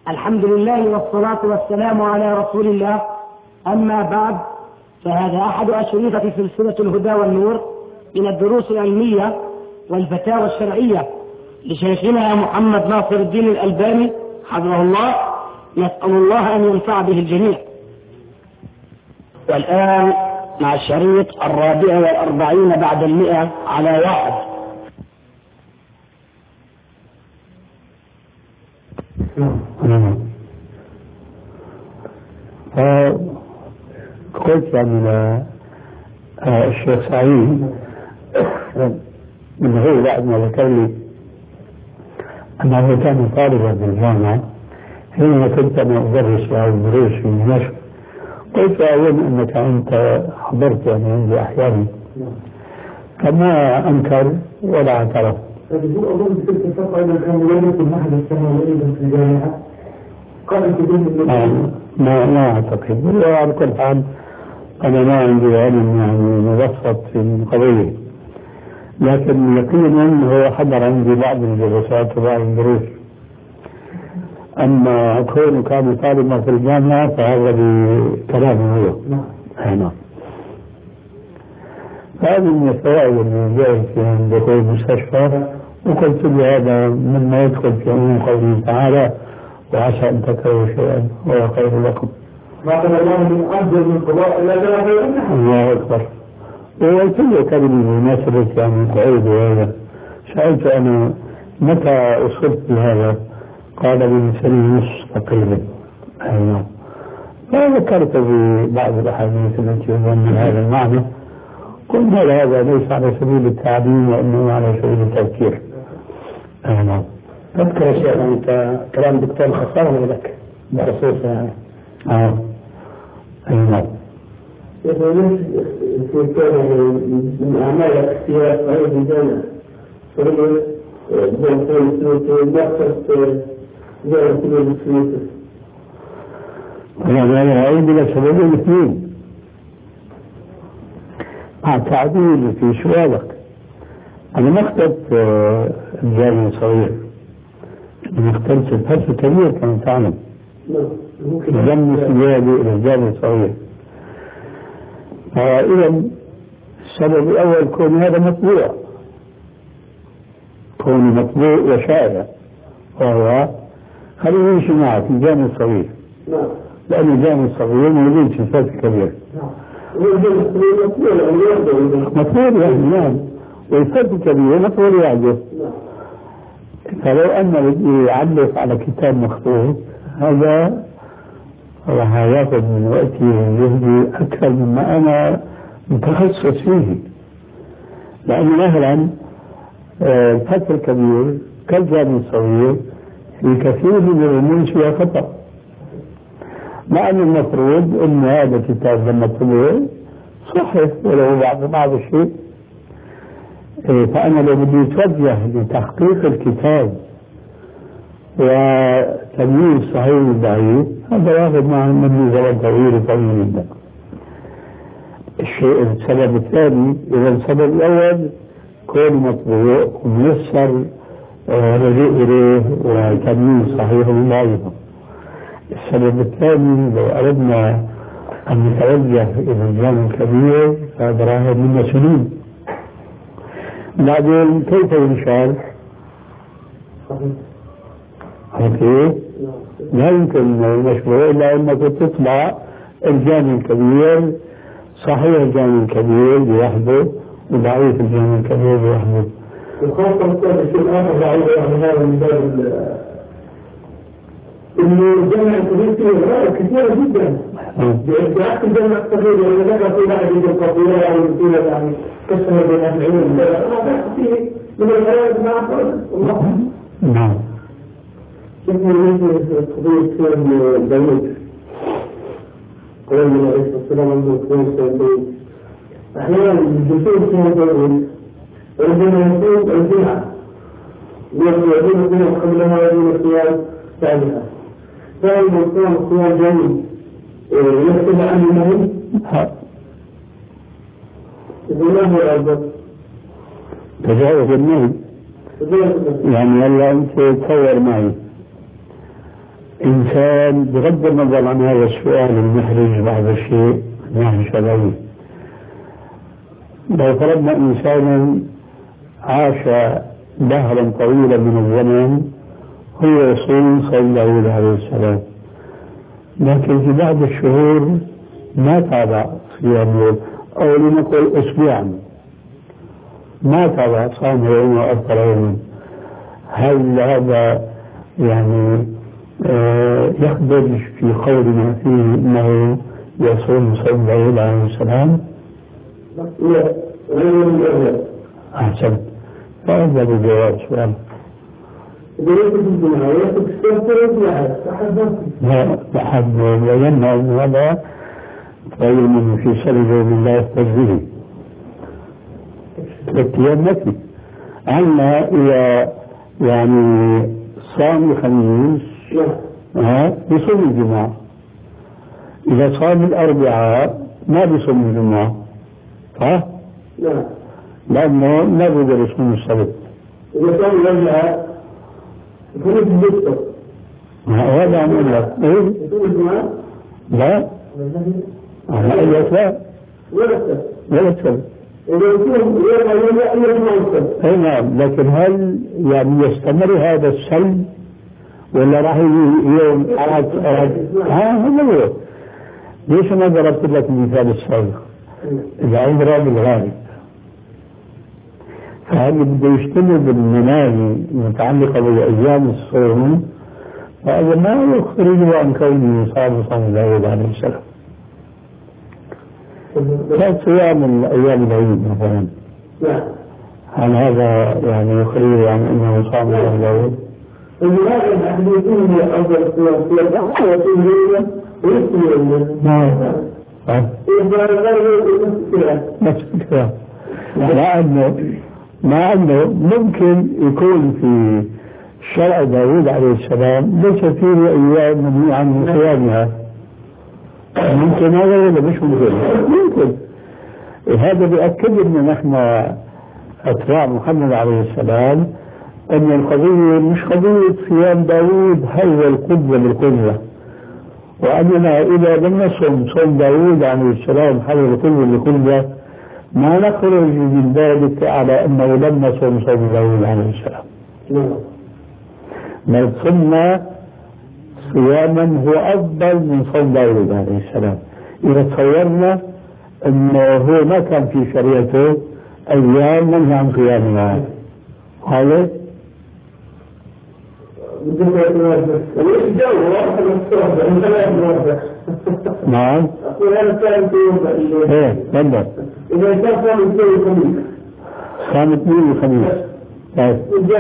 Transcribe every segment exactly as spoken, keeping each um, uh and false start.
الحمد لله والصلاة والسلام على رسول الله. أما بعد، فهذا أحد أشرطة سلسلة الهدى والنور من الدروس العلمية والفتاوى الشرعية لشيخنا محمد ناصر الدين الألباني حفظه الله، نسأل الله أن ينفع به الجميع. والآن مع الشريط الرابع والأربعين بعد المئة على واحد. قلت عن الشيخ سعيد من هو بعد ما ذكر لي أنه كان طالبا بالجامعة حينما كنت أنا أدرس أو دروس في دمشق. قلت أظن أنك أنت حضرت يعني عندي أحيانا، فما أنكر ولا اعترف. أظن في تلك الفترة أيضا كان يدرس المعهد الثانوي في الجامعة قبل تدريس ما ما أعتقد. وعلى كل حال أنا ما عندي علم يعني مبسط في القضية، لكن يقينا هو حضر عندي بعض الجلسات وبعض الدروس. أما كونه كان طالبا في الجامعة فهذا بكلامه هو. نعم. هذه من الفوائد اللي جاءت في دخول المستشفى، وقلت له هذا مما يدخل في عموم قوله تعالى: وعسى أن تكرهوا شيئا وهو خير لكم. ما قال الله من أفضل من قضاء إلا خير. الله أكبر. وقلت له كلمة بمناسبة يعني تعيد هذا، سألت أنا متى أصبت بهذا؟ قال لي سنة ونصف تقريبا. أيوه. فذكرت ببعض الأحاديث التي يظن هذا المعنى. قلنا هذا ليس على سبيل التعليم وإنما على سبيل التذكير. أيوه. تذكر يا شيخ أنت كلام دكتور خصاصة لك بخصوص يعني. آه. أيوه. يقولون في كان من أعمالك فيها صحيح الجامعة فريق بين في مركز جامعة السويس. يعني أنا أعيد لك سببين اثنين مع تعديل في سؤالك. أنا ما اخترت الجامعة الصغير، أنا اخترت الفصل الكبير كما تعلم. جمع سيادي إلى الجامعة الصغير. إذا السبب الأول كون هذا مطبوع، كون مطبوع وشائع، وهو خليه يمشي معك الجامع الصغير، لأن الجامع الصغير موجود في الفصل الكبير. مطبوع يعني نعم، والفصل الكبير مطبوع يعني. فلو أن بدي يعلق على كتاب مخطوط هذا راح ياخذ من وقتي وجهدي أكثر مما أنا متخصص فيه، لأن مثلا الفصل الكبير كالجامع الصغير في كثير من الأمور فيها خطأ، مع أن المفروض أن هذا الكتاب لما طلع صحيح ولو بعض بعض الشيء. فأنا لو بدي أتوجه لتحقيق الكتاب وتمييز صحيح والضعيف هذا ياخذ معه مني زمن طويل طويل جدا. الشيء السبب الثاني، إذا السبب الأول كون مطبوع وميسر رجوع إليه وتمييز صحيح وضعيف. السبب الثاني لو أردنا أن نتوجه إلى الجامع الكبير فهذا راهي منا سنين. بعدين كيف ينشال؟ اوكي، لا يمكن المشروع الا انك تطبع الجامع الكبير صحيح الجامع الكبير لوحده وضعيف الجامع الكبير لوحده. وخاصة الشيء الآخر ضعيف عن هذا من باب إنه الجامع الكبير فيه غائب كثيرة جدا. بعكس الجامع الصغير يعني ذكر في بعض القضايا أو الدولة يعني كسر بين أهل العلم هذا فيه من الغائب مع الله. نعم. كيف يمكن قضية سيد داوود قال النبي عليه الصلاة والسلام عنده قضية سيد داوود أحيانا الجسور سيد داوود عندما يكون الجمعة يكون الصيام قبلها ويكون الصيام بعدها، فإذا كان الصيام جميل يكتب عنه النهي إذا ما هو الأفضل؟ تجاوز النهي. يعني هلا أنت تصور معي إنسان بغض النظر عن هذا السؤال المحرج بعض الشيء نحن شرعي، لو فرضنا إنسانا عاش دهرا طويلا من الزمن هو يصوم صوم داود عليه السلام، لكن في بعض الشهور ما تابع صيامه، أو لنقل أسبوعا ما تابع صام يوم وأفطر يوما، هل هذا يعني آه يخرج في قولنا فيه أنه يصوم صوم داود عليه السلام؟ لا، غير أحسن، فهذا بالجواب سؤال. لا أحد بينا أن هذا غير من في سبيل الله يحتج به ثلاث نفي. عنا إذا يعني صام الخميس ها بيصوم الجمعة، إذا صام الأربعاء ما بيصوم الجمعة، ها؟ لا، لأنه لا بد يصوم السبت. إذا صام الأربعاء يكون في الجسد. هذا عمل لك. إيه؟ يصوم الجمعة؟ لا. أنا قلت لا. ولا السبت. ولا السبت. إذا يصوم يوم يوم أي نعم، لكن هل يعني يستمر هذا السلب ولا راح يوم أراد أراد؟ ها هذا هو. ليش ما ضربت لك المثال السابق؟ إذا عبر بالغالب، فهل بده يجتنب المناهي المتعلقة بأيام الصوم، فهذا ما يخرجه عن كونه صام صام داود عليه السلام. كصيام الأيام العيد مثلا، هل هذا يعني يخرجه عن أنه صام صام داود؟ نعم. نفس الكلام. مع أنه مع أنه ممكن يكون في شرع داود عليه السلام ليس فيه أيام منهي عن صيامها، ممكن هذا ولا مش ممكن؟ ممكن. هذا بيأكد أن نحن أتباع محمد عليه السلام أن القضية مش قضية صيام داود هو القدوة بالقدوة، وأننا إذا لم نصم صوم داود عليه السلام حول القدوة بالقدوة ما نخرج من ذلك على أنه لم نصم صوم داود عليه السلام، بل صمنا صياما هو أفضل من صوم داود عليه السلام. إذا تصورنا أنه هو ما كان في شريعته أيام منهي عن صيامها، هذا نعم. أقول هذا كان في إيه تفضل. إذا كان صام اثنين الخميس. صام اثنين الخميس. طيب.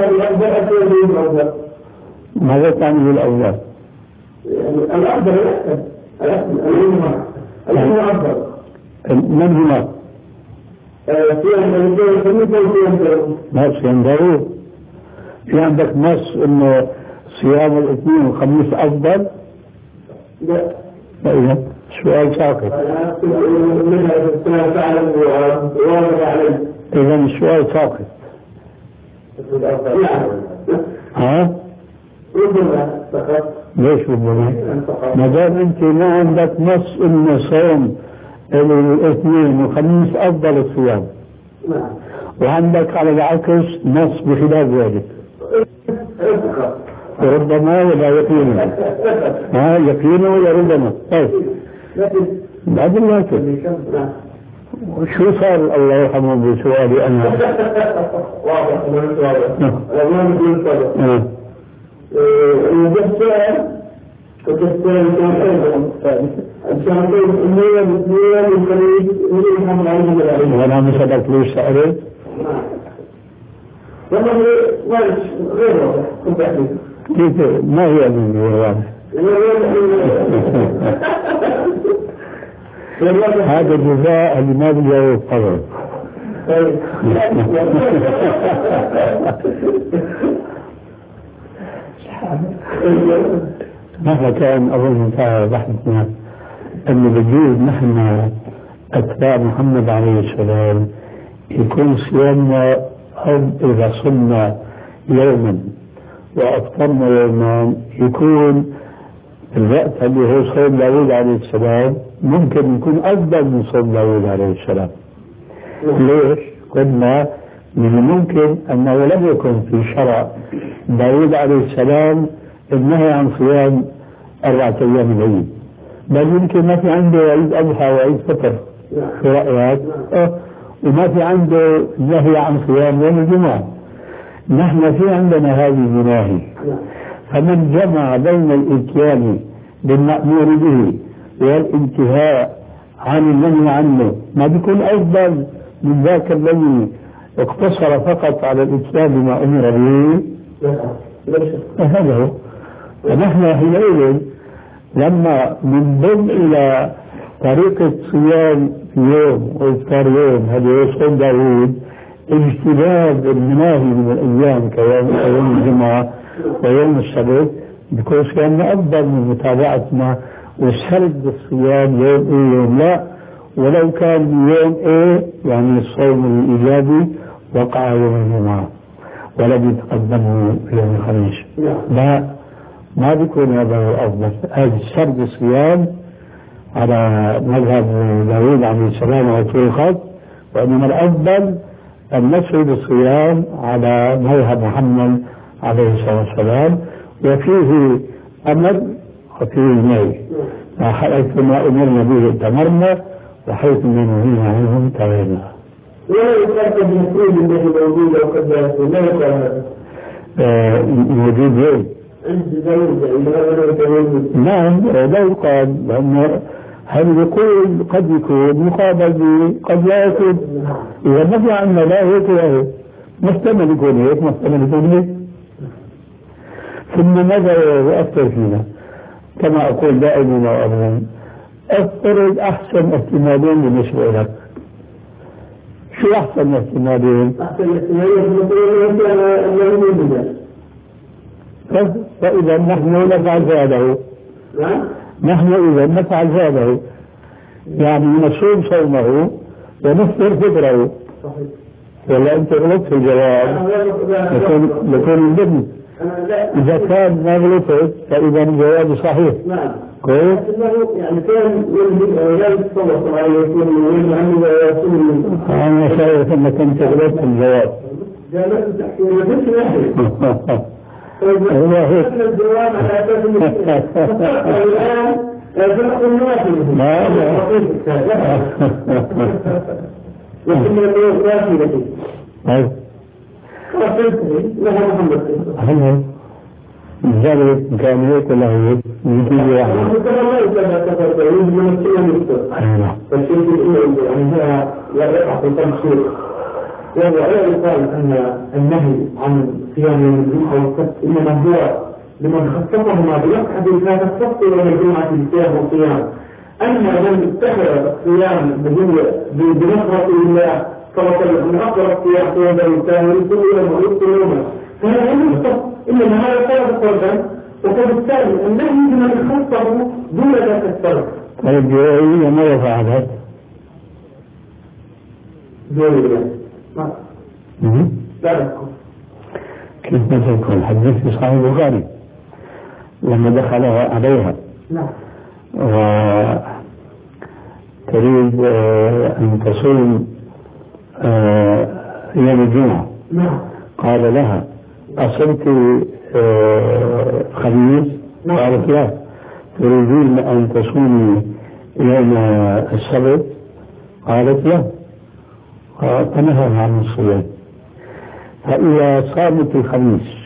ماذا تعني بالأفضل؟ يعني الأفضل الأحسن. الأحسن. الأفضل. من هنا؟ صيام الاثنين الخميس وصيام داود. ما صيام داود. في عندك نص إنه صيام الاثنين والخميس أفضل؟ لا. إذا سؤال ساقط. إذا السؤال ساقط. ها؟ ربما فقط. ليش ربما؟ ما دام أنت ما عندك نص إن صوم الاثنين والخميس أفضل الصيام. نعم. وعندك على العكس نص بخلاف ذلك. ربما ولا يقينا. ها يقينا ولا ربما. طيب. بعد لكن شو صار الله يرحمه بسؤالي أنا؟ واضح واضح. والله بدون صدق. الجسد كتسأل كان عشان كده النية النية الخليج اللي يحمل عليه العلم. وأنا مصدق ليش سألت؟ والله واضح غير واضح كنت أحكي. كيف ما هي من واضح؟ هذا جزاء لما بيجاوب طبعا. مهما كان أظن انتهى بحثنا أن بجوز نحن أتباع محمد عليه السلام يكون صيامنا أو إذا صمنا يوما وأفطرنا يوما يكون الوقت اللي هو صوم داوود عليه السلام ممكن يكون أفضل من صوم داوود عليه السلام. ليش؟ قلنا من ممكن أنه لم يكن في شرع داوود عليه السلام النهي عن صيام أربعة أيام العيد، بل يمكن ما في عنده عيد أضحى وعيد فطر، شو رأيك؟ أه. وما في عنده نهي عن صيام يوم الجمعة. نحن في عندنا هذه المناهي، فمن جمع بين الإتيان بالمأمور به والانتهاء عن النهي عنه ما بيكون أفضل من ذاك الذي اقتصر فقط على الإتيان بما أمر به؟ هذا هو. فنحن حينئذ لما ننضم إلى طريقة صيام يوم وإفطار يوم هذا يوم داوود، اجتناب المناهي من الأيام كيوم الجمعة ويوم السبت، بيكون صيامنا أفضل من متابعتنا وسرد الصيام يوم إيه يوم لا، ولو كان يوم إيه يعني الصوم الإيجابي وقع يوم الجمعة ولم يتقدمه يوم الخميس. لا، ما بيكون هذا هو الأفضل. هذا سرد الصيام على مذهب داوود عليه السلام وطول الخط، وإنما الأفضل أن نسرد الصيام على مذهب محمد عليه الصلاة والسلام، وفيه أمر وفيه نهي. حيث ما أمرنا به اتمرنا وحيث ما نهينا عنه انتهينا. ولا يتأكد من كل الذي موجود وقد لا يقال موجود ايه؟ نعم لا يقال، لأنه هل يقول قد يكون مقابل قد لا يكون. إذا نفي عنا لا هيك وهيك، محتمل يكون هيك محتمل يكون هيك. ثم ماذا يؤثر فينا؟ كما أقول دائما وأبدا، افترض أحسن احتمالين بالنسبة لك. شو أحسن احتمالين؟ أحسن احتمالين أنه فإذا نحن نفعل ذلك. نحن إذا نفعل ذلك يعني نصوم صومه ونفطر فطره. ولا أنت غلطت في الجواب؟ لكن البدن إذا كان ما غلطت فإذا الجواب صحيح. نعم. كويس؟ يعني كان لا يتصور عليه يكون عنده يكون. أنا شايف أنك أنت غلطت في الجواب. جالس تحكي لك هو هيك. الجواب على أساس الآن فرق النوافل. لا لا. لكن اليوم نافلة. طيب. لها محمد. هلا. لذلك كان هيك ولا هيك؟ يجي واحد. كما ما يتابع كثر بعيد من الكلام يكتب. أيوة. فالشيء الأول يعني هي لا يقع في تمشير. ولا يقال أن النهي عن صيام يوم الجمعة والسبت إنما هو لمن خصصهما بيقعد هذا السبت يوم الجمعة بالصيام والصيام. أما من اتخذ الصيام بنصرة الله صلى الله عليه وسلم من أفضل الصيام في هذا الإنسان ويقول يوم ويقول يوما، فهذا لم يختص إنما هذا سبب فردا، وبالتالي النهي بمن خصصه دون ذاك السبب. طيب جوائية ماذا فعلت؟ جوائية لا أذكر. كيف ما تذكر؟ الحديث في صحيح البخاري لما دخل عليها نعم وتريد أن تصوم يوم الجمعة، نعم قال لها أصمت الخميس؟ قالت لا. تريدين أن تصومي يوم السبت؟ قالت لا. فنهى عن الصيام. فإذا صامت الخميس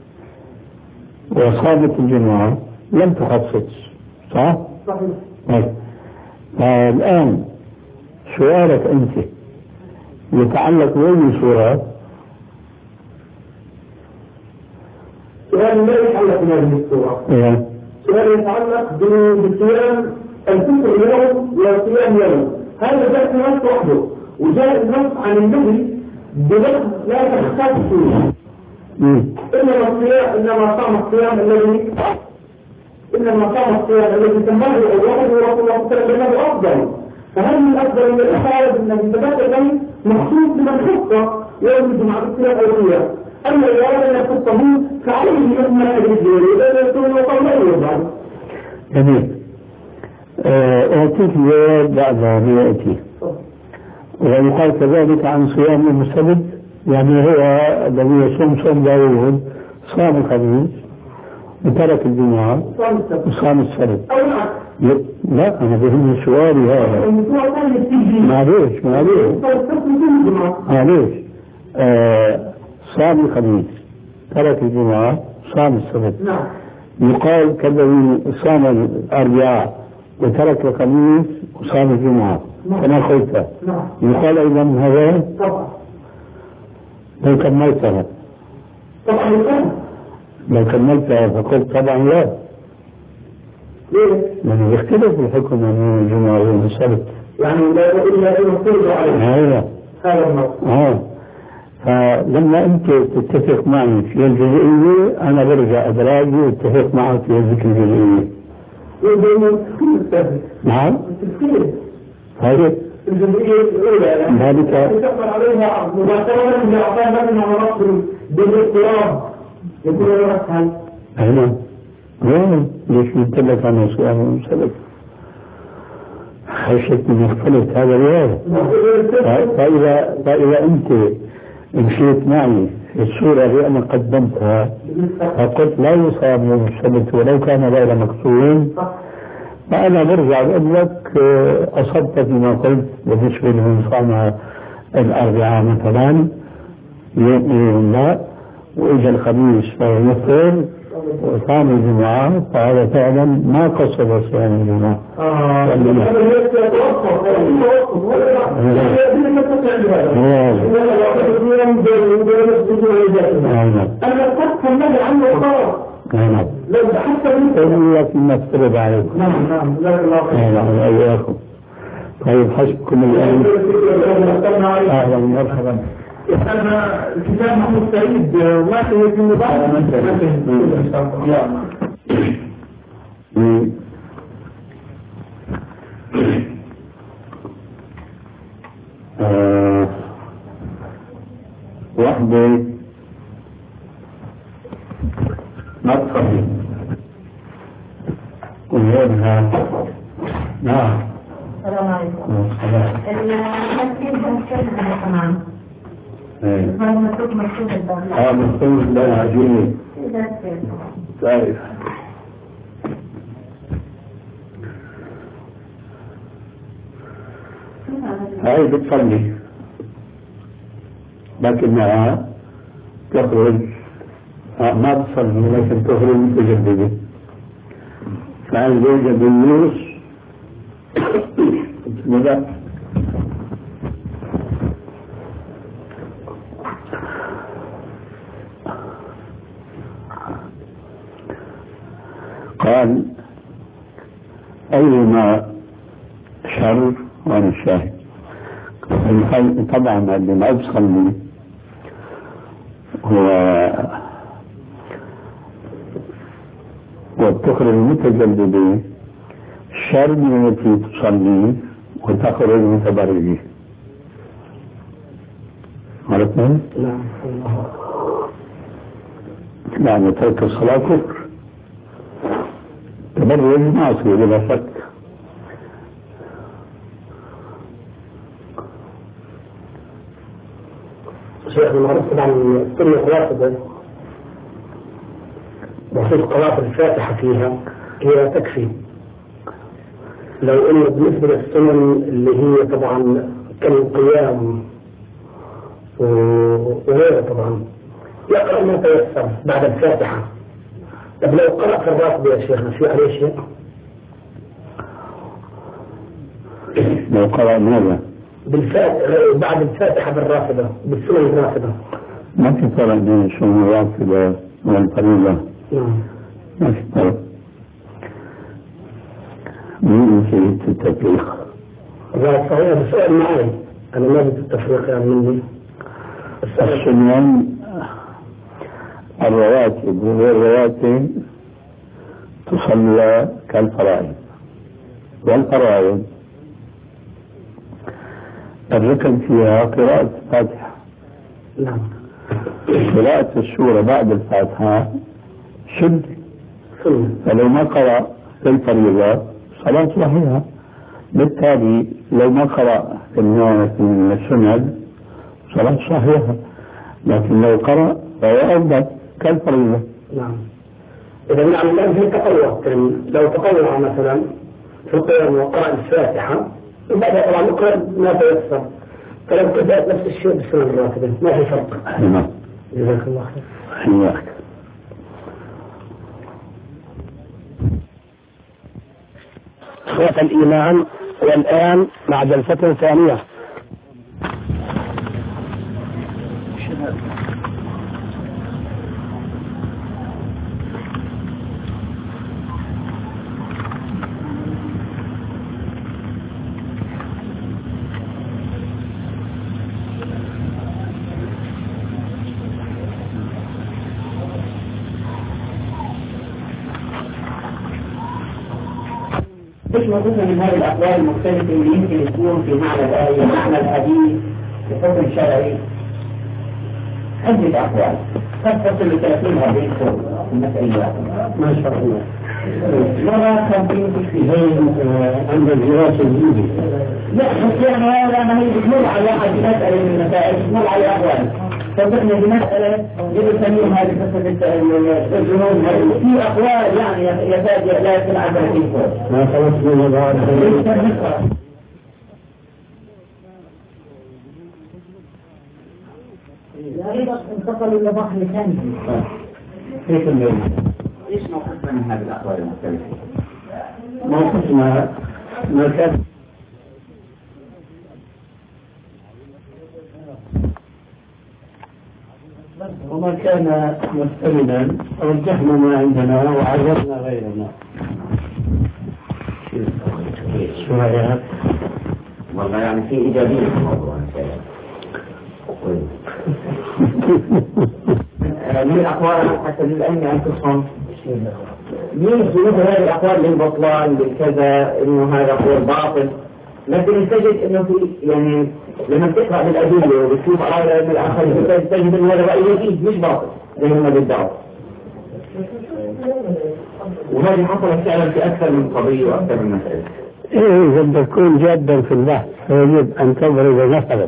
وصامت الجمعة لم تخصص، صح؟ صحيح. فالآن سؤالك أنت يتعلق بأي صورة؟ سؤال لا يتعلق بهذه الصورة. إيه؟ سؤال يتعلق بصيام الفطر يوم وصيام يوم. هذا جاء نص وحده، وجاء النص عن النبي بلفظ لا تختص فيه. إنما الصيام إنما صام الصيام الذي إنما صام الصيام الذي سماه الله ورسول الله صلى الله عليه وسلم أفضل. فهذه الأفضل من الأفعال النبي تبادل مخصوص بمن خص يوم الجمعة بالصيام أو الصيام. أما إذا أردنا خصه فعليه يوم الجمعة بالصيام إذا يكون وقال لا يوضع. جميل. أعطيك الجواب بعد ما يأتي. ويقال كذلك عن صيام يوم السبت، يعني هو الذي يصوم صوم داوود صام الخميس وترك الجمعة وصام السبت. لا أنا بهم سؤالي هذا. معليش معليش معليش آه صام الخميس ترك الجمعة صام السبت. يقال كالذي صام الأربعاء وترك الخميس وصام الجمعة كما قلت. يقال أيضا هذا لو كملتها لو كملتها فقلت طبعا لا، لأنه يختلف الحكم من الجمعة والسبت، يعني لا إلا أن يفترض عليه هذا النص. آه فلما أنت تتفق معي في الجزئية أنا برجع أدراجي واتفق معك في هذه الجزئية. نعم هذه الجزئية الأولى ذلك يتفق عليها مباشرة من أعطاء مثلا على رأس بالاضطراب يكون أسهل. أيضا لا ليش نتلك عن صيام سبت خشيت من يختلف هذا الوضع. فإذا فإذا أنت مشيت معي في الصورة اللي أنا قدمتها فقلت لا يصام يوم السبت ولو كان غير مقصود، فأنا برجع بقول لك أصبت فيما قلت بالنسبة لمن صام الأربعاء مثلا يوم لا وإجا الخميس فيفطر وصام الجمعة، فهذا فعلا ما قصد صيام الجمعة. آه نعم لكن نفترض عليكم. نعم نعم نعم وإياكم. طيب حسبكم الآن. أهلا ومرحبا. أنا الكتاب محمود سعيد واحد في النظام وحدة مدخل وغيرها. نعم السلام عليكم. المسجد مسجد تمام. هذا مكتوب مكتوب الباب. اه مكتوب لا عجيب. طيب هاي بتصلي لكنها تخرج ما تصلي لكن تخرج متجددة، فعن زوجة بالنوس لا قال أيما شر وأنا الشاهد. طبعا اللي ما بصلي هو وتخرج متجددة شر من التي تصلي وتخرج متبرجة. عرفتم؟ نعم. يعني ترك الصلاة كفر، تبرج معصية بلا شك. شيخ المعروف طبعا السنة الرافضة بخصوص قراءة الفاتحة فيها هي تكفي، لو انه بالنسبة للسنن اللي هي طبعا كالقيام وغيره طبعا يقرأ ما تيسر بعد الفاتحة. طب لو قرأ في الرافضة يا شيخنا في عليه شيء؟ لو قرأ ماذا؟ بالفاتحة بعد الفاتحة بالرافضة بالسنن الرافضة ما في فرق بين السنن الرافضة والفريضة. نعم ما في فرق. مين في التفريق؟ هذا صحيح بسؤال معي أنا ما بدي التفريق يعني مني. السنن الرواتب وغير الرواتب تصلى كالفرائض، والفرائض الركن فيها قراءة الفاتحة. نعم. قراءة السورة بعد الفاتحة سنة، فلو ما قرأ كالفريضة صلاة صحيحة. بالتالي لو ما قرأ في السنن صلاة صحيحة، لكن لو قرأ فهو أفضل كالفريضة. نعم. إذا نعم الآن في تطوع، لو تطوع مثلا في القيام وقرأ الفاتحة وبعدها طبعا نقرأ ما تيسر، فلو كتبت نفس الشيء بالسنة الراتبة ما في فرق. نعم. جزاك الله خير. حياك. إخوة الإيمان، والآن مع جلسة ثانية. مش موجود من هذه الأقوال المختلفة اللي يمكن يكون في معنى الآية معنى الحديث بحكم شرعي. عدة أقوال قد تصل لثلاثين هذه المسألة ما شاء الله. مرة خمسين ستين عند الدراسة الجديدة. لا بس يعني هذا ما هي بتمر على واحد مسألة من المسائل بتمر على أقوال. فضحنا بمسألة يسميهم هذه قصة الجنون، في أقوال يعني يكاد لا يكون عبر في فوق. ما خلصنا بعد أيضا انتقلوا إلى بحر ثاني. كيف الليل؟ إيش موقفنا من هذه الأقوال المختلفة؟ موقفنا ما كان وما كان مستمنا رجحنا ما عندنا وعذرنا غيرنا. شو رأيك؟ والله يعني في إيجابية في الموضوع. من الأقوال حتى للعلم أنفسهم مين خلوف هذه الأقوال للبطلان للكذا إنه هذا قول باطل، لكن تجد إنه في يعني لما تقرأ بالأدلة وبتشوف على الآخرين تجد إنه هذا رأي جديد مش باطل زي ما بيدعوا. وهذه حصلت فعلا في أكثر من قضية وأكثر من مسألة. إيه إذا تكون جادا في البحث يجب أن تضرب مثلا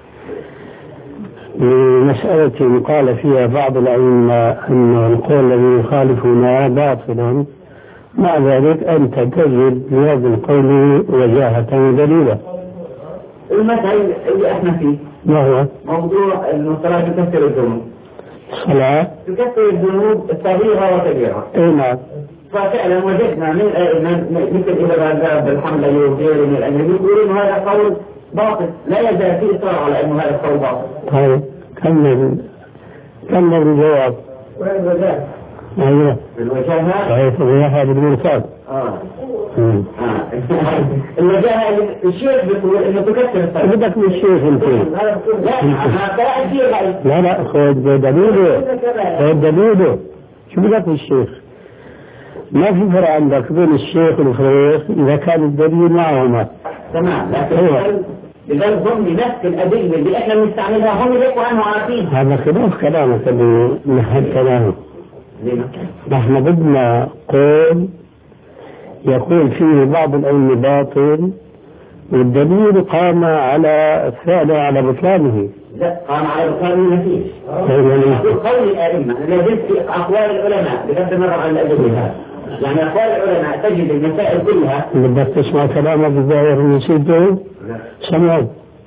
لمسألة قال فيها بعض الأئمة أن القول الذي يخالفنا باطل، مع ذلك أنت تجد لهذا القول وجاهة ودليلا. المثل اللي احنا فيه ما هو؟ موضوع أن الصلاة تكفر الذنوب. الصلاة تكفر الذنوب الصغيرة وكبيرة. اي نعم. ففعلا وجدنا من مثل إلى باب الحملة وغيره من الأئمة يقولون إنه هذا قول باطل، لا يزال في إصرار على أنه هذا القول باطل. طيب كمل كمل الجواب. وين الوجاهة؟ ايوه الوجاهة صحيح الوجاهة بالمرصاد. اه اه الوجاهة الشيخ بيقول انه تكسر الصلاة. بدك من الشيخ انت؟ لا انا قرأت فيه غير. لا لا خذ دليله خذ دليله. شو بدك من الشيخ؟ ما في فرق عندك بين الشيخ والخليخ إذا كان الدليل معهما. تمام، لكن لذلك هم بنفس الأدلة اللي احنا بنستعملها هم يقولوا عنه عارفين. هذا خلاف كلامك اللي نحن كلامه. نحن بدنا قول يقول فيه بعض العلم باطل والدليل قام على فعله على بطلانه. لا قام على بطلانه ما فيش. يقول قول الأئمة الذي في أقوال العلماء بغض النظر عن الأدلة، يعني أقوال العلماء تجد المسائل كلها. بدك تسمع كلامه بالظاهر ونسيته؟ سمعوا.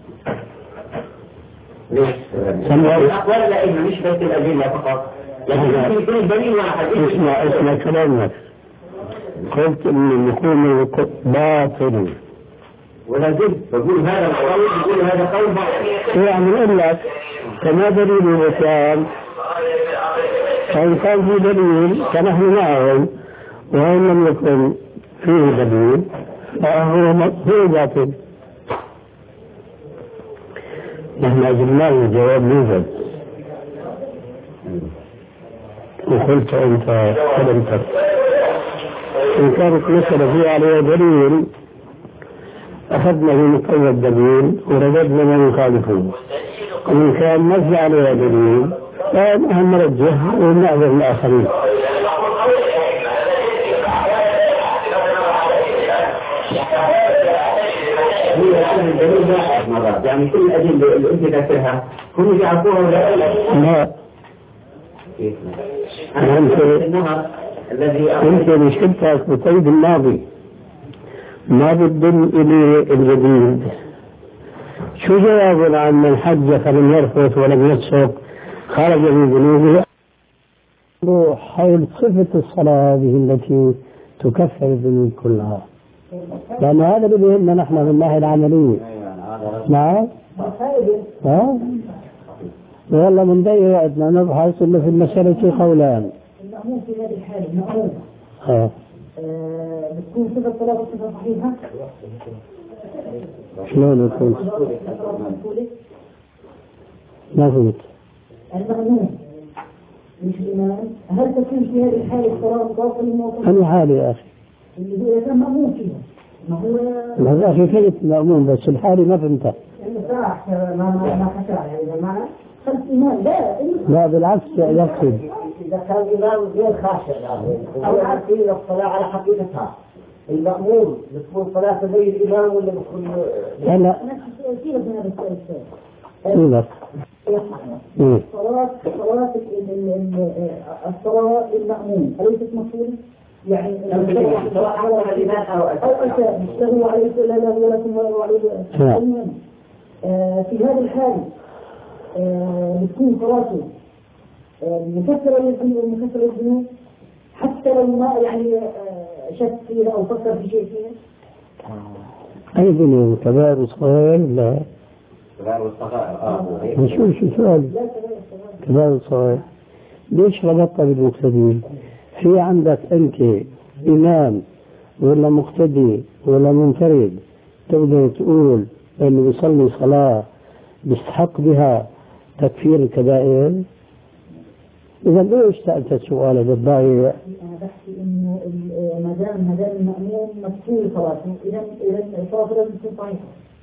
ليش؟ سمعوا. أقوال الأئمة مش بس الأدلة فقط. لكن يكون دليل واحد. اسمع اسمع كلامك. قلت إن يكون باطل. ولا زلت بقول هذا القول بقول هذا قول باطل. يعني أقول لك كما دليل الإسلام فإن كان في دليل فنحن معهم، وإن لم يكن فيه دليل فهو هو باطل. نحن أجبناه الجواب يوجد، وقلت أنت كلمتك إن كانت مسألة فيها عليها دليل أخذنا من قوة الدليل ورددنا من يخالفه، وإن كان ما عليها دليل فنحن نرجح ونعذر الآخرين. يعني كل الأدلة اللي أنت ذاكرها هم يعرفوها ولا لا؟ لا. أنا أنت النهر الذي أنت بشدتك بقيد الماضي ما بتدل إلى الجديد. شو جواب عن من حج فلم يرفث ولم يفسق خرج من ذنوبه؟ حول صفة الصلاة هذه التي تكفر الذنوب كلها، لأن هذا اللي بيهمنا نحن من الناحية العملية. نعم. ها؟ والله من ضيق وقتنا نبحث إنه في المسألة قولان. المأمون في هذه الحالة المأمون اه بتكون صفة الصلاة صفة صحيحة؟ شلون يكون؟ ما فهمت. المأمون مش الإمام، هل تكون في هذه الحالة الصلاة مضافة للموضوع؟ أنا حالي يا أخي. اللي هو إذا مأمون فيها. ما هو هذا أخي كلمة مأمون بس الحالي ما فهمتها. صح ما ما ما حكى يعني إذا ما خلف إمام لا. لا بالعكس يقصد. إذا كان الإمام غير خاشع أو عارفين الصلاة على حقيقتها. المأمون بتكون صلاة غير الإمام ولا بتكون؟ لا لا. سيبك من هذا السؤال. سيبك. صلاة صلاة الصلاة المأمون أليست مفصولة؟ يعني سواء حضر الإمام أو أتى اشتغلوا عليه لا لا ولكم ولا عليه. المهم في هذا الحال بتكون صلاته مكسرة للذنوب مكسرة للذنوب حتى لو ما يعني شك فيها أو فكر في شيء فيها. أي ذنوب كبائر وصغائر؟ لا. كبائر والصغائر آه. شو شو سؤال؟ كبائر وصغائر. ليش ربطت بالمقتدين؟ في عندك أنت إمام ولا مقتدي ولا منفرد تقدر تقول إنه بيصلي صلاة بيستحق بها تكفير الكبائر؟ إذا ليش سألت السؤال بالضايع؟ أنا بحكي إنه ما دام ما دام المأمون مكفول صلاته إذا إذا صلاته لازم تكون صحيحة.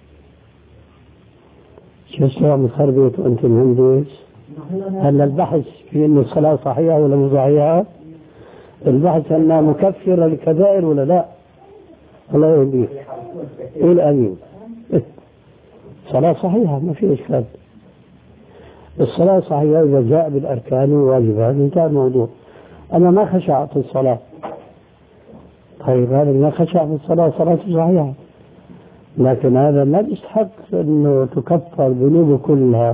شو السؤال متخربط وأنت مهندس؟ هل البحث في إنه الصلاة صحيحة ولا مو صحيحة؟ البحث أنها مكفرة للكبائر ولا لا؟ الله يهديك. إيه الأمين؟ صلاة صحيحة ما في إشكال. الصلاة صحيحة إذا جاء بالأركان والواجبات انتهى الموضوع. أنا ما خشعت في الصلاة. طيب هذا ما خشع في الصلاة صلاته صحيحة. لكن هذا ما يستحق أنه تكفر ذنوبه كلها.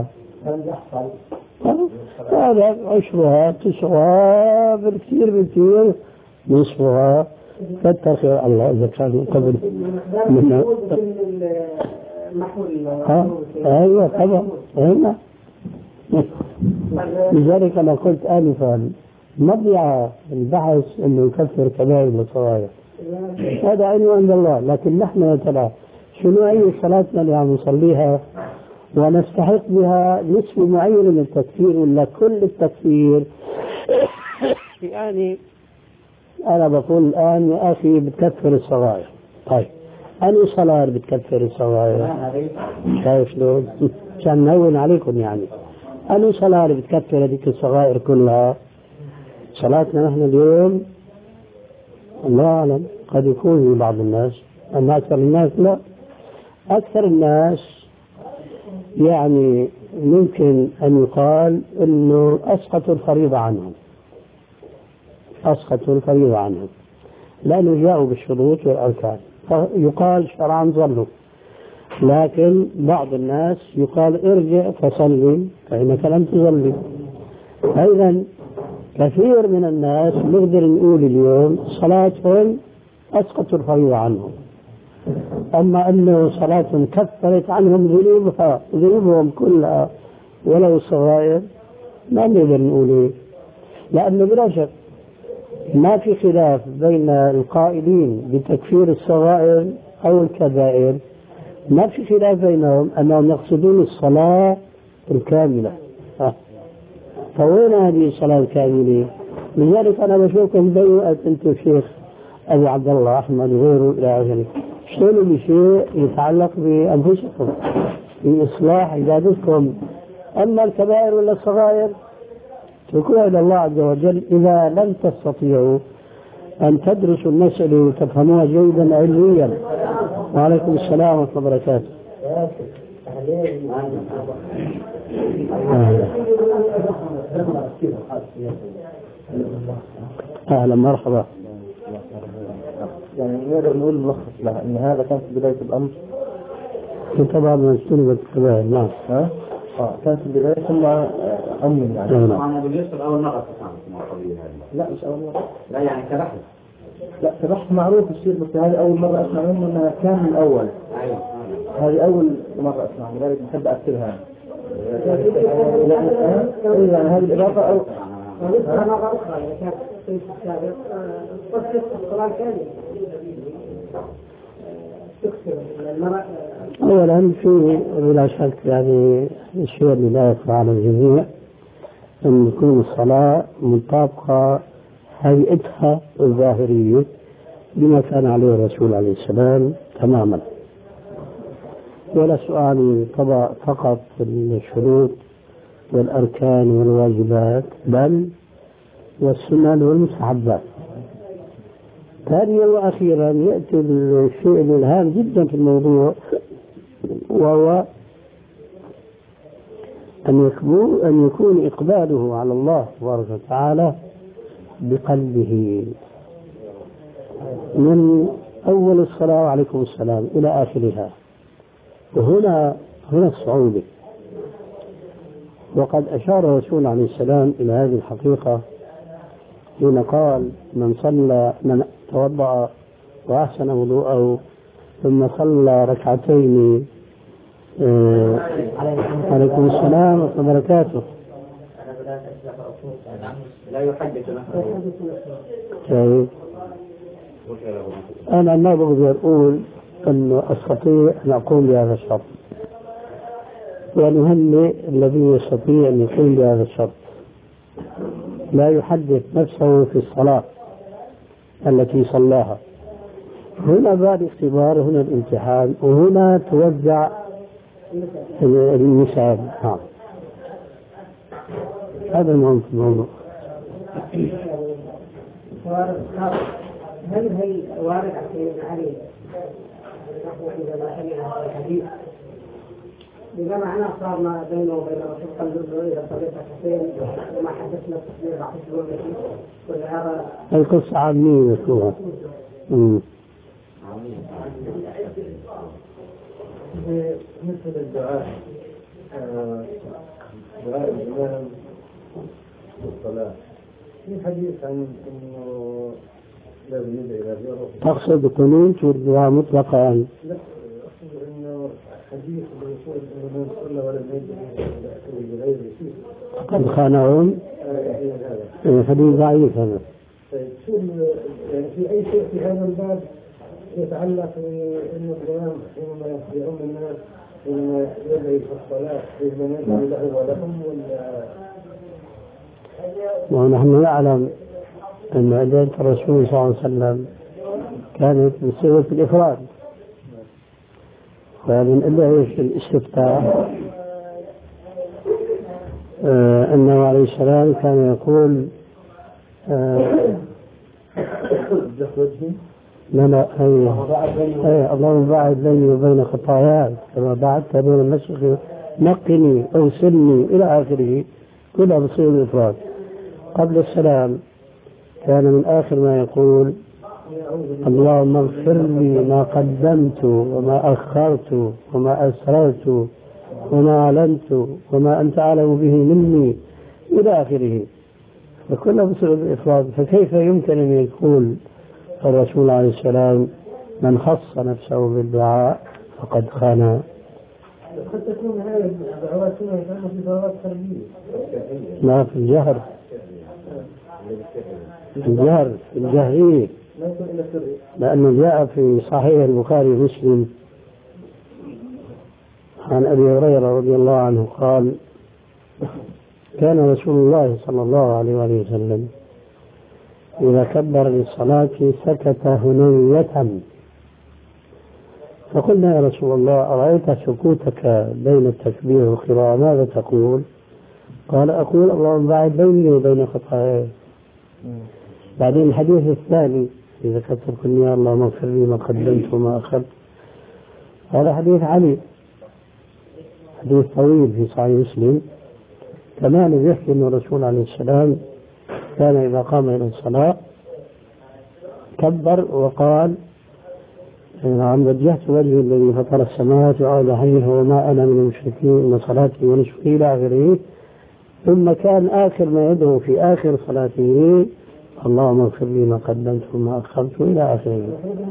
هذا عشرها تسعها بالكثير بالكثير نصفها فاتقي الله إذا كان قبل منه. ها أيوة طبعا هنا. لذلك أنا قلت آنفا مضيع البحث أنه يكفر كبائر وصغائر هذا علم عند الله. لكن نحن يا ترى شنو أي صلاتنا اللي عم نصليها ونستحق بها نسبة معينة من التكفير ولا كل التكفير؟ يعني أنا بقول الآن يا أخي بتكفر الصغائر. طيب أي صلاة بتكفر الصغائر؟ شايف شلون؟ عشان نهون عليكم يعني. أي صلاة بتكفر هذيك الصغائر كلها؟ صلاتنا نحن اليوم الله أعلم قد يكون في بعض الناس أما أكثر الناس لا. أكثر الناس يعني ممكن أن يقال أنه أسقطوا الفريضة عنهم أسقطوا الفريضة عنهم لأنه جاءوا بالشروط والأركان فيقال شرعا ظلوا. لكن بعض الناس يقال ارجع فصلي فإنك لم تصلي. أيضا كثير من الناس نقدر نقول اليوم صلاتهم أسقطوا الفريضة عنهم أما أنه صلاة كفرت عنهم ذنوبها ذنوبهم كلها ولو الصغائر ما نقدر نقول. لأنه بلا شك ما في خلاف بين القائلين بتكفير الصغائر أو الكبائر ما في خلاف بينهم أنهم يقصدون الصلاة الكاملة. فوين هذه الصلاة الكاملة؟ لذلك أنا بشوفكم بيئة أنت الشيخ أبو عبد الله أحمد وغيره إلى آخره اشتغلوا بشيء يتعلق بأنفسكم بإصلاح عبادتكم. أما الكبائر ولا الصغائر تكون إلى الله عز وجل. إذا لم تستطيعوا أن تدرسوا المسألة وتفهموها جيدا علميا. وعليكم السلام ورحمة الله وبركاته. أهلا مرحبا. يعني نقدر نقول ملخص لها ان هذا كان في بدايه الامر طبعا من سنة الكبائر. نعم. ها؟ اه كان في البدايه ثم امن يعني. طبعا ابو يوسف اول مره تسمع القضيه هذه. لا مش اول مره. لا يعني كبحث. لا كبحث معروف الشيء، بس هذه اول مره اسمع منه انها كان من الاول. ايوه هذه اول مره اسمع، لذلك بحب اكتبها. يعني يعني هذه الاضافه او ولسه مرة أخرى إذا كانت في السابق قصة القرآن كامل تكثر من المرأة. أولا في بلا شك يعني الشيء اللي لا يخفى على الجميع أن تكون الصلاة مطابقة هيئتها الظاهرية بما كان عليه الرسول عليه السلام تماما، ولا سؤال طبعا فقط في الشروط والأركان والواجبات بل والسنن والمستحبات. ثانيا وأخيرا يأتي الشيء الهام جدا في الموضوع، وهو أن أن يكون إقباله على الله تبارك وتعالى بقلبه من أول الصلاة عليكم السلام إلى آخرها. وهنا هنا الصعوبة. وقد أشار الرسول عليه السلام إلى هذه الحقيقة حين قال: من صلى من توضأ وأحسن وضوءه ثم صلى ركعتين آه عليكم السلام ورحمة الله وبركاته. لا يحدث نفسه. طيب أنا ما بقدر أقول أنه أستطيع أن أقوم بهذا الشرط، ونهنئ الذي يستطيع أن يقوم بهذا الشرط. لا يحدث نفسه في الصلاة التي صلاها. هنا بعد اختبار، هنا الامتحان، وهنا توزع المثال. نعم هذا المهم في الموضوع. هل هي وارد عن سيدنا علي عندما سمع الحديث بما معناه صار ما بينه وبين الرسول صلى الله عليه وسلم إذا صليت ركعتين وما حدثنا تصلي بعد الوقت ولا هذا القصة عامية مشهورة. مثل الدعاء دعاء الإمام في الصلاة، في حديث عن إنه لازم يدعي إلى غيره. تقصد القنوت والدعاء مطلقا؟ لا أقصد إنه حديث يقول إنه من صلى ولم يدعي لغيره قد خانهم. حديث ضعيف هذا. طيب شو يعني في أي شيء في هذا الباب يتعلق بأن الإمام حينما يؤم الناس حينما يدعي في الصلاة حينما يدعي له ولهم ولا؟ ونحن نعلم أن أدعية الرسول صلى الله عليه وسلم كانت بصيغة الإفراد، ومن أدعية الاستفتاح آه أنه عليه السلام كان يقول آه لا لا هي هي اللهم باعد بيني وبين خطاياي كما بعدت بين المشرق نقني أوصلني إلى آخره، كلها بصيغة الإفراد. قبل السلام كان من آخر ما يقول: اللهم اغفر لي ما قدمت وما أخرت وما أسررت وما أعلنت وما أنت أعلم به مني إلى آخره، فكلها بصيغة الإفراد. فكيف يمكن أن يقول الرسول عليه السلام: من خص نفسه بالدعاء فقد خان؟ قد تكون هذه الدعوات كلها في دعوات تربية. ما في الجهر، في الجهر في الجهرية، لأنه جاء في صحيح البخاري ومسلم عن أبي هريرة رضي الله عنه قال: كان رسول الله صلى الله عليه وسلم إذا كبر للصلاة سكت هنية، فقلنا: يا رسول الله أرأيت سكوتك بين التكبير والقراءة ماذا تقول؟ قال: أقول اللهم باعد بيني وبين خطاياي. بعدين الحديث الثاني إذا كتبت يا اللهم اغفر لي ما قدمت وما أخرت، هذا حديث علي حديث طويل في صحيح مسلم كمان بيحكي أن الرسول عليه السلام كان إذا قام إلى الصلاة كبر وقال نعم وجهت وجهي الذي فطر السماوات والأرض حنيفا وما أنا من المشركين إن صلاتي ونسكي إلى آخره. ثم كان آخر ما يدعو في آخر صلاته اللهم اغفر لي ما قدمت وما أخرت إلى آخره.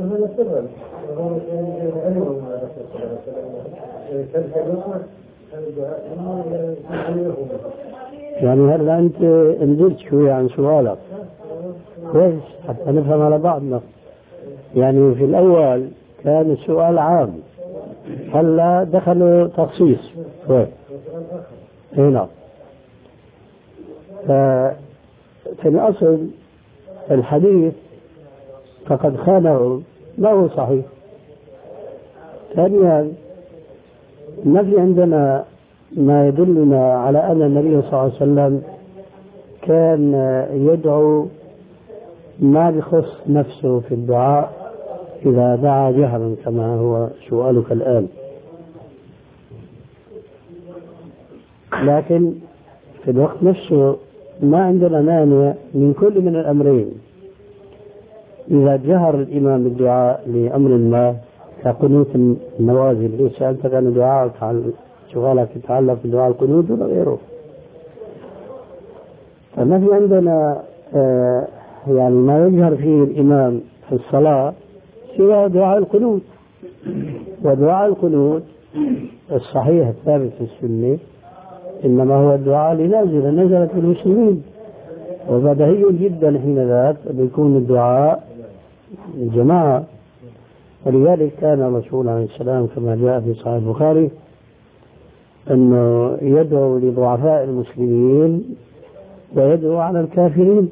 يعني هلا أنت نزلت شوي عن سؤالك كويس حتى نفهم على بعضنا. يعني في الأول كان السؤال عام هلا دخلوا تخصيص كويس. هنا في الأصل الحديث فقد خانه ما هو صحيح. ثانيا ما في عندنا ما يدلنا على أن النبي صلى الله عليه وسلم كان يدعو ما بخص نفسه في الدعاء إذا دعا جهرا كما هو سؤالك الآن. لكن في الوقت نفسه ما عندنا مانع من كل من الأمرين. إذا جهر الإمام بالدعاء لأمر ما كقنوت النوازل، ليش أنت كان دعاء سؤالك يتعلق بدعاء القنوت ولا غيره. فما في عندنا آه يعني ما يجهر فيه الإمام في الصلاة سوى دعاء القنوت. ودعاء القنوت الصحيح الثابت في السنة إنما هو الدعاء لنازلة نزلت بالمسلمين، وبديهي جدا حين ذاك بيكون الدعاء الجماعة. ولذلك كان الرسول عليه السلام كما جاء في صحيح البخاري أنه يدعو لضعفاء المسلمين ويدعو على الكافرين.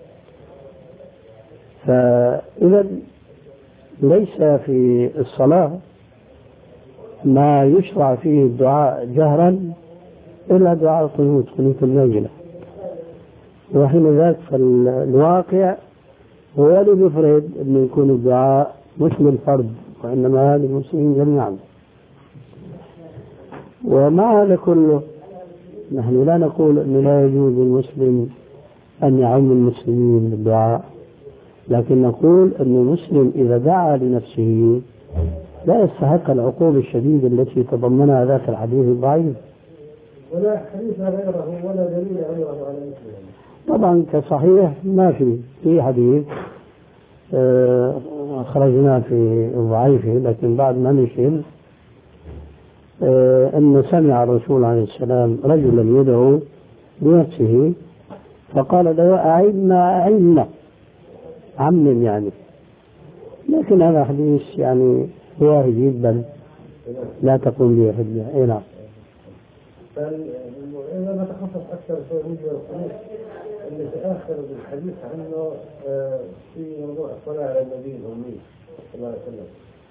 فإذا ليس في الصلاة ما يشرع فيه الدعاء جهرا إلا دعاء القنوت قنوت النازلة. وحين ذاك فالواقع هو اللي يفرض أن يكون الدعاء مش للفرد وإنما للمسلمين جميعا. ومع هذا كله نحن لا نقول أنه لا يجوز للمسلم أن يعم المسلمين بالدعاء، لكن نقول أن المسلم إذا دعا لنفسه لا يستحق العقوبة الشديدة التي تضمنها ذاك الحديث الضعيف. ولا حديث غيره ولا دليل غيره على مثله. طبعا كصحيح ما في في حديث آه خرجنا في ضعيفه، لكن بعد ما نشل آه أن سمع الرسول عليه السلام رجلا يدعو بنفسه فقال له أعنا أعنا عمم يعني. لكن هذا حديث يعني واهي جدا لا تقوم به حجة. اي نعم. فإذا نتخصص أكثر في القنوت اللي في آخر الحديث عنه في موضوع الصلاة على النبي الأمي صلى الله عليه وسلم.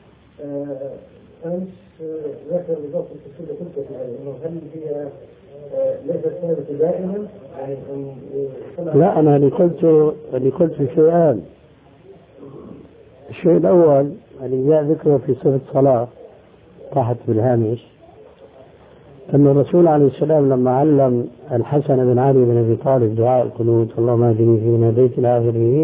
أمس ذكر بالضبط التفصيل اللي قلت فيه إنه هل هي ليست ثابتة دائما؟ يعني لا أنا اللي قلت اللي قلت شيئان. الشيء الأول اللي جاء ذكره في صفة الصلاة تحت بالهامش أن الرسول عليه السلام لما علم الحسن بن علي بن أبي طالب دعاء القنوت اللهم اهدني فيمن هديت إلى آخره،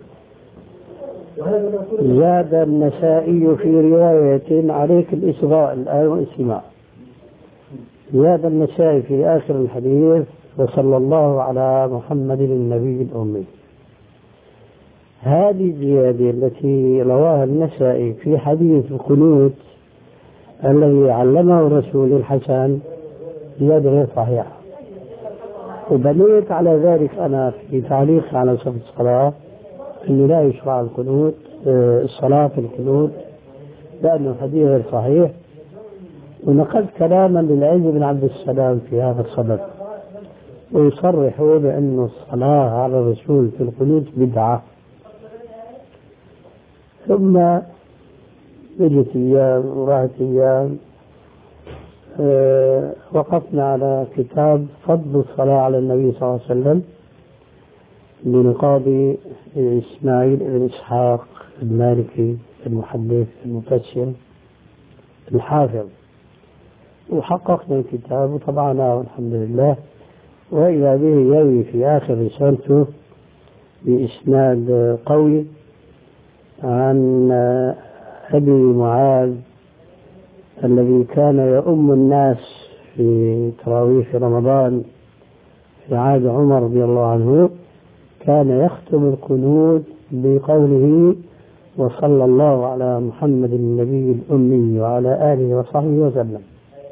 زاد النسائي في رواية عليك الإصغاء الآن والاستماع. زاد النسائي في آخر الحديث وصلى الله على محمد النبي الأمي. هذه الزيادة التي رواها النسائي في حديث القنوت الذي علمه الرسول الحسن زيادة غير صحيحة. وبنيت على ذلك أنا في تعليق على صفة الصلاة أنه لا يشرع القنوت الصلاة في القنوت لأنه حديث غير صحيح. ونقلت كلاما للعز بن عبد السلام في هذا الصدد ويصرح بأن الصلاة على الرسول في القنوت بدعة. ثم اجت ايام وراحت ايام أه وقفنا على كتاب فضل الصلاة على النبي صلى الله عليه وسلم للقاضي إسماعيل بن إسحاق المالكي المحدث المفسر الحافظ. وحققنا الكتاب وطبعناه والحمد لله. وإذا به يروي في آخر رسالته بإسناد قوي عن أبي معاذ الذي كان يؤم الناس في تراويح رمضان في عهد عمر رضي الله عنه، كان يختم القنوت بقوله: وصلى الله على محمد النبي الأمي وعلى آله وصحبه وسلم.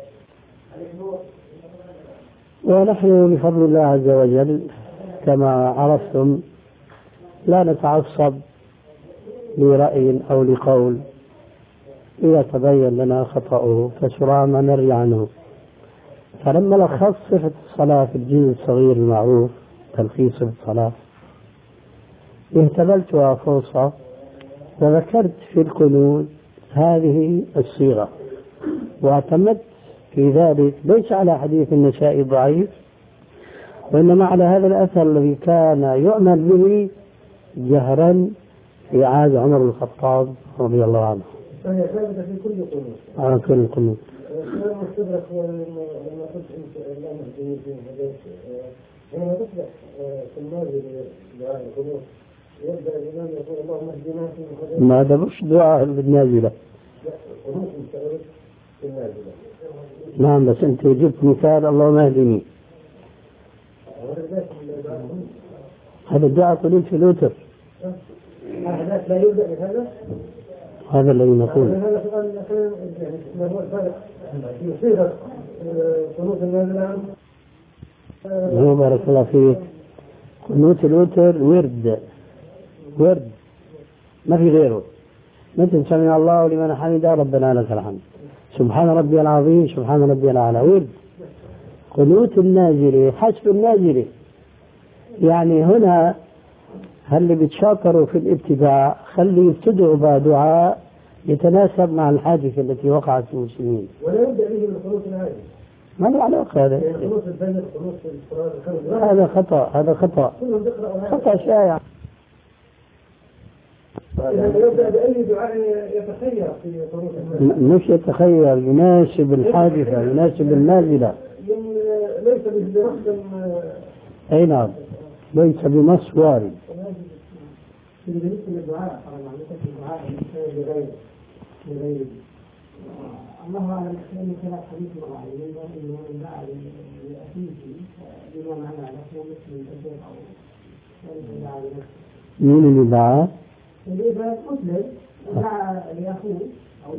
ونحن بفضل الله عز وجل كما عرفتم لا نتعصب لرأي أو لقول، إذا تبين لنا خطأه فسرعا ما نرجع عنه. فلما لخص صفة الصلاة في الجزء الصغير المعروف تلخيص صفة الصلاة، اهتملتها فرصة وذكرت في القنوت هذه الصيغة، واعتمدت في ذلك ليس على حديث النسائي ضعيف، وإنما على هذا الأثر الذي كان يؤمن به جهرا في عهد عمر بن الخطاب رضي الله عنه. فهي ثابتة في كل قنوت. على كل قنوت. السؤال المستدرك هو لما قلت أنت الآن في هذا حينما تصبح في النازل دعاء القنوت يبدأ الإمام يقول اللهم اهدنا في هديت. ما هذا مش دعاء بالنازلة. لا قنوت مستدرك في النازلة. نعم بس أنت جبت مثال اللهم اهدني. هذا الدعاء قنوت في الوتر. هذا لا يبدأ بهذا؟ هذا الذي نقول. هذا سؤال يعني ما هو الفرق في صيغة قنوت النازلة. هو بارك الله فيك. قنوت الوتر ورد ورد ما في غيره، مثل سمع الله لمن حمده ربنا لك الحمد، سبحان ربي العظيم، سبحان ربي الأعلى، ورد. قنوت النازلة حسب النازلة، يعني هنا هل اللي بتشاطروا في الابتداع خلي يبتدعوا بدعاء يتناسب مع الحادثة التي وقعت في المسلمين. ولا يبدأ به من قنوت العادي. ما له علاقة هذا. يعني قنوت الفجر قنوت الصلاة هذا خطأ، هذا خطأ خطأ شائع. يبدأ بأي دعاء يتخير في قنوت الفجر. مش يتخير، يناسب الحادثة، يناسب النازلة. ليس بنص. أي نعم، ليس بنص وارد. بالنسبة للدعاء طبعا مثل الدعاء لغير لغير الله أعلم من خلال حديث الرعي إنه من دعا لأخيه بما معنى له مثل الأجر أو دعا لنفسه. مين اللي دعا؟ اللي إذا مسلم دعا لأخوه أو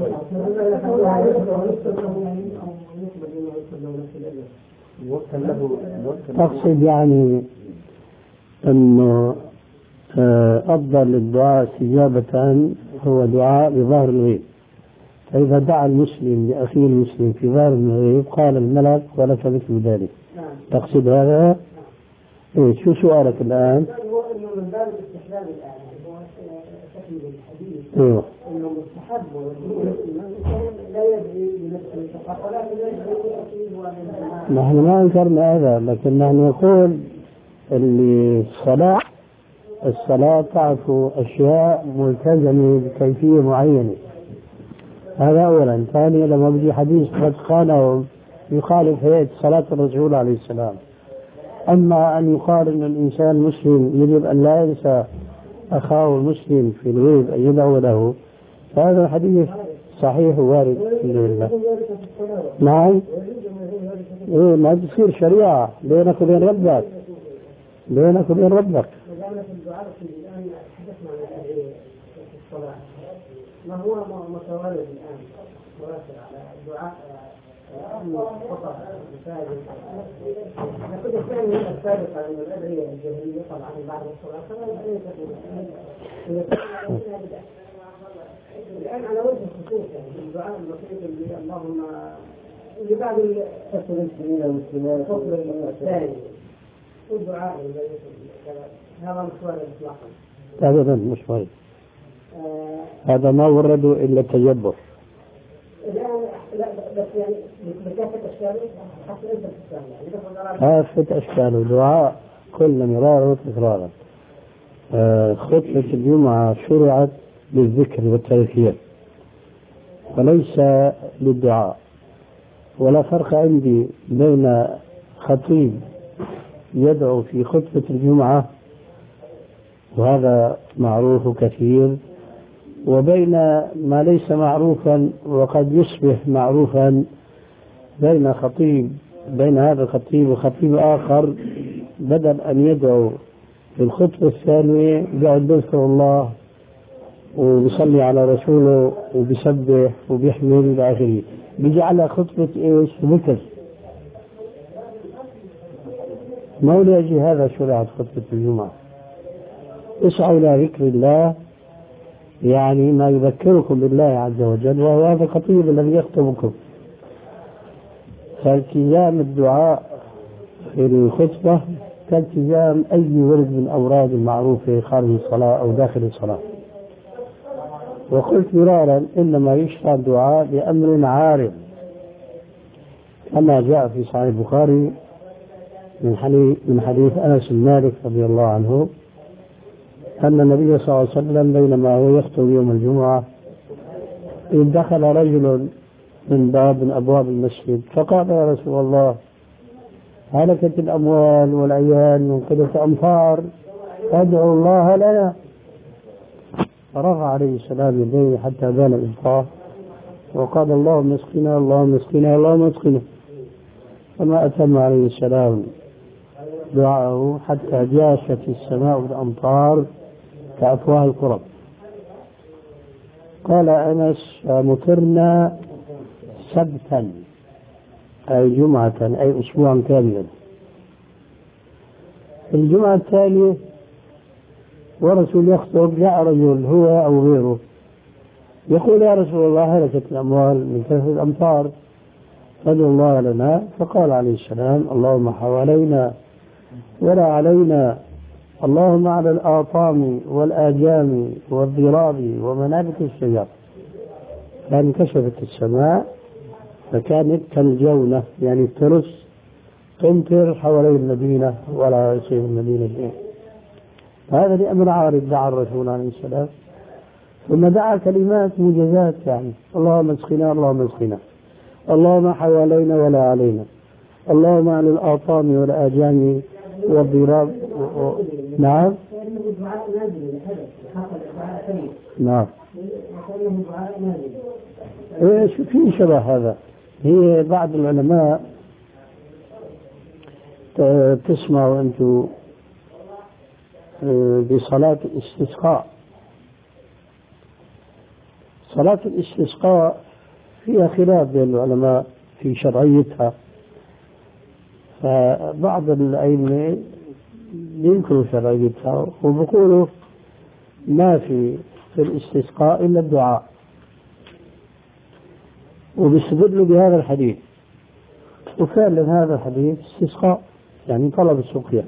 تقصد يعني أنه أفضل الدعاء استجابة هو دعاء بظاهر الغيب، فإذا دعا المسلم لأخيه المسلم في ظاهر الغيب قال الملك ولك مثل ذلك. تقصد هذا؟ إيه شو سؤالك الآن؟ هو إنه من باب الاستحباب الآن هو شكل الحديث. إيه. إنه مستحب لا يدعي بنفسه فقط ولكن يدعي لأخيه ومن. نحن ما أنكرنا هذا، لكن نحن نقول اللي الصلاة الصلاة تعرف أشياء ملتزمة بكيفية معينة، هذا أولا. ثانيا لما بيجي حديث قد قاله يخالف هيئة صلاة الرسول عليه السلام. أما أن يقال أن الإنسان مسلم يجب أن لا ينسى أخاه المسلم في الغيب أن يدعو له، فهذا الحديث صحيح ووارد الحمد لله. نعم. إيه ما تصير شريعة بينك وبين ربك، بينك وبين ربك. الدعاء في الآن حدثنا عن في الصلاة ما هو متوالد الآن متواتر على الدعاء خطأ مساجد. لكن الثاني من السابقة من الأدعية الجاهلية طبعا بعد الصلاة فلا ليس الآن على وجه الخصوص يعني الدعاء البسيط اللي اللهم اللي بعد فصل المسلمين والمسلمات فصل الثاني والدعاء هذا مش وارد اطلاقا. ابدا مش وارد. هذا ما وردوا الا التجبر. الان لا بس يعني بكافه اشكاله حتى انت تفهم يعني كافه اشكاله دعاء كل مرارا وتكرارا. آه خطبه الجمعه شرعت للذكر والتذكير وليس للدعاء. ولا فرق عندي بين خطيب يدعو في خطبة الجمعة وهذا معروف كثير، وبين ما ليس معروفا وقد يصبح معروفا بين خطيب بين هذا الخطيب وخطيب آخر، بدل أن يدعو في الخطبة الثانية يقعد يذكر الله وبيصلي على رسوله وبيسبح وبيحمل إلى آخره، بيجعلها خطبة إيش؟ ذكر. ما لأجل هذا شرعت خطبة الجمعة. اسعوا إلى ذكر الله، يعني ما يذكركم بالله عز وجل، وهو هذا الخطيب الذي يخطبكم. فالتزام الدعاء في الخطبة كالتزام أي ورد من أوراد المعروفة خارج الصلاة أو داخل الصلاة. وقلت مرارا إنما يشرع الدعاء بأمر عارض، كما جاء في صحيح البخاري من حديث من حديث أنس بن مالك رضي الله عنه أن النبي صلى الله عليه وسلم بينما هو يخطب يوم الجمعة إذ دخل رجل من باب من أبواب المسجد فقال: يا رسول الله، هلكت الأموال والعيال من قلة أمطار، أدعو الله لنا. فرفع عليه السلام يديه حتى بان الإلقاء وقال: اللهم اسقنا اللهم اسقنا اللهم اسقنا. فما أتم عليه السلام دعاءه حتى جاشت السماء بالأمطار كأفواه القرب. قال أنس: مطرنا سبتا أي جمعة أي أسبوعا كاملا. الجمعة الثانية ورسول يخطب جاء رجل هو أو غيره يقول: يا رسول الله، هلكت الأموال من كثرة الأمطار، فادعوا الله لنا. فقال عليه السلام: اللهم حوالينا ولا علينا، اللهم على الآطام والآجام والضراب ومنابت الشجر. فانكشفت السماء فكانت كالجونة، يعني الترس تمطر حوالين المدينة ولا يصيب المدينة شيء. هذا لأمر عارض دعا الرسول عليه السلام، ثم دعا كلمات موجزات، يعني اللهم اسقنا اللهم اسقنا، اللهم حوالينا ولا علينا، اللهم على الآطام والآجام والضراب. نعم نعم ايش في شبه هذا. هي بعض العلماء تسمعوا انتم بصلاة الاستسقاء. صلاة الاستسقاء فيها خلاف بين العلماء في شرعيتها، فبعض الأئمة ينكروا شرعيتها وبيقولوا ما في في الاستسقاء إلا الدعاء، وبيستدلوا بهذا الحديث، وفعلا هذا الحديث استسقاء يعني طلب السقيا.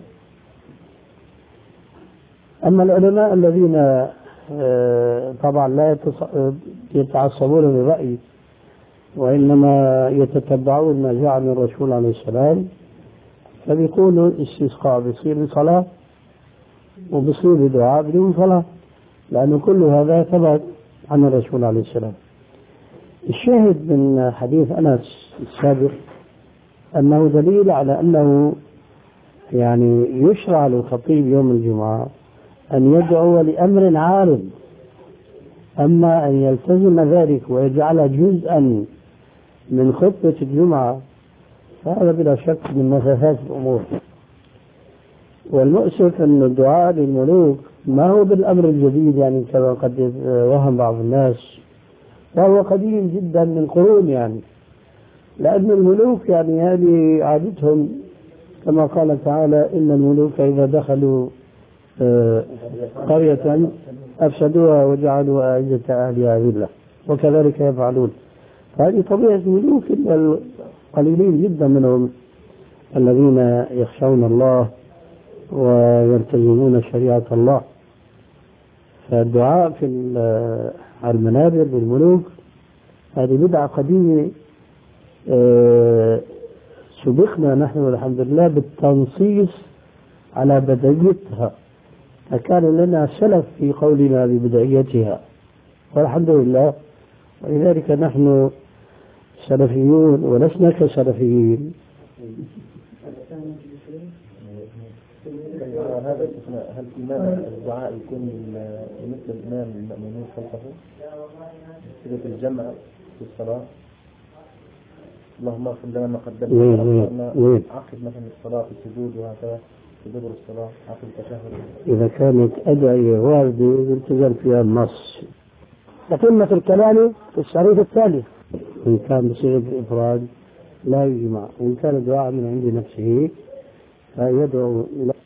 أما العلماء الذين طبعا لا يتعصبون للرأي وإنما يتتبعون ما جاء من الرسول عليه السلام، فبيقولوا الاستسقاء بيصير بصلاة وبيصير بدعاء بدون صلاة، لأن كل هذا ثبت عن الرسول عليه السلام. الشاهد من حديث أنس السابق أنه دليل على أنه يعني يشرع للخطيب يوم الجمعة أن يدعو لأمر عارض، أما أن يلتزم ذلك ويجعل جزءا من خطبة الجمعة فهذا بلا شك من مسافات الأمور. والمؤسف أن الدعاء للملوك ما هو بالأمر الجديد، يعني كما قد وهم بعض الناس، وهو قديم جدا من قرون، يعني لأن الملوك يعني هذه عادتهم، كما قال تعالى: إن الملوك إذا دخلوا قرية أفسدوها وجعلوا أعزة أهلها أذلة، وكذلك يفعلون. هذه طبيعة الملوك، قليلين جدا منهم الذين يخشون الله ويلتزمون شريعة الله. فالدعاء في على المنابر للملوك هذه بدعة قديمة، سبقنا نحن والحمد لله بالتنصيص على بدعيتها، فكان لنا سلف في قولنا ببدعيتها والحمد لله. ولذلك نحن سلفيون ولسنا كسلفيين. هذا هل في مانع الدعاء يكون مثل الإمام المأمونين خلفه صيغة الجمع في الصلاة؟ اللهم اغفر لنا ما قدمنا عقب مثلا الصلاة في السجود وهكذا في دبر الصلاة عقب التشهد. إذا كانت أدعية واردة يلتزم فيها النص. تتمة الكلام في الشريط الثالث. إن كان بصيغة الإفراد لا يجمع، وإن كان دعاء من عند نفسه فيدعو إلى